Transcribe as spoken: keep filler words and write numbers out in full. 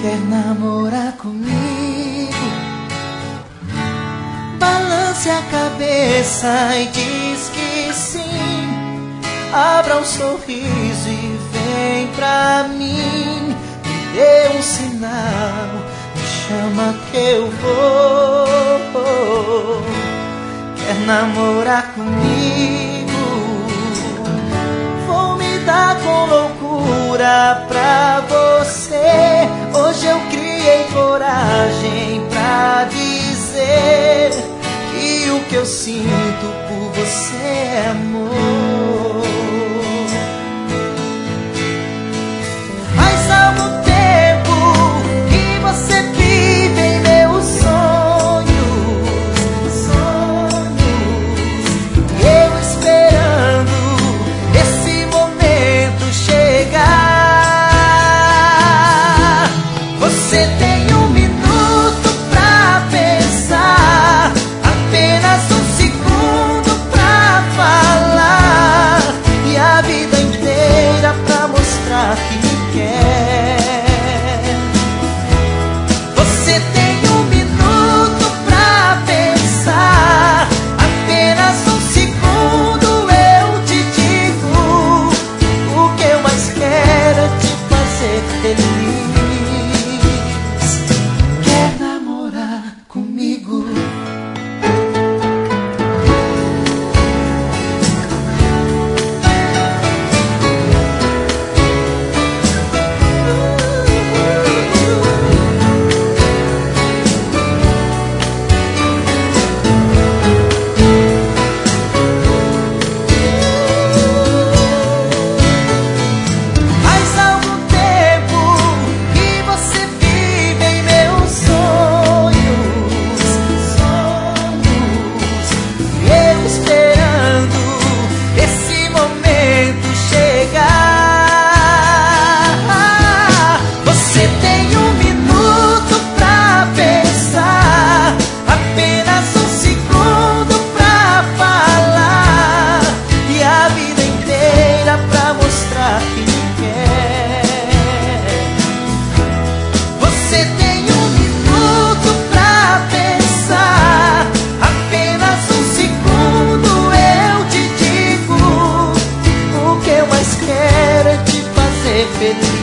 Quer namorar comigo? Balance a cabeça e diz que sim. Abra um sorriso e vem pra mim. Me dê um sinal, me chama que eu vou. Quer namorar comigo? Vou me dar com loucura pra você. Hoje eu criei coragem pra dizer que o que eu sinto por você é amor. Faz algum tempo que você vive em meus sonhos, sonhos, e eu esperando esse momento chegar. Você tem um minuto pra pensar, apenas um segundo pra falar, e a vida inteira pra mostrar que me quer. Você tem um minuto pra pensar, apenas um segundo eu te digo. O que eu mais quero é te fazer feliz. Quer namorar comigo? Faz algum tempo que você vive em meus sonhos, sonhos, e eu esperando esse momento chegar. Você tem um minuto pra pensar, apenas um segundo pra falar, e a vida inteira pra mostrar que me quer. Você tem um minuto pra pensar, apenas um segundo eu te digo. O que eu mais quero é te fazer feliz.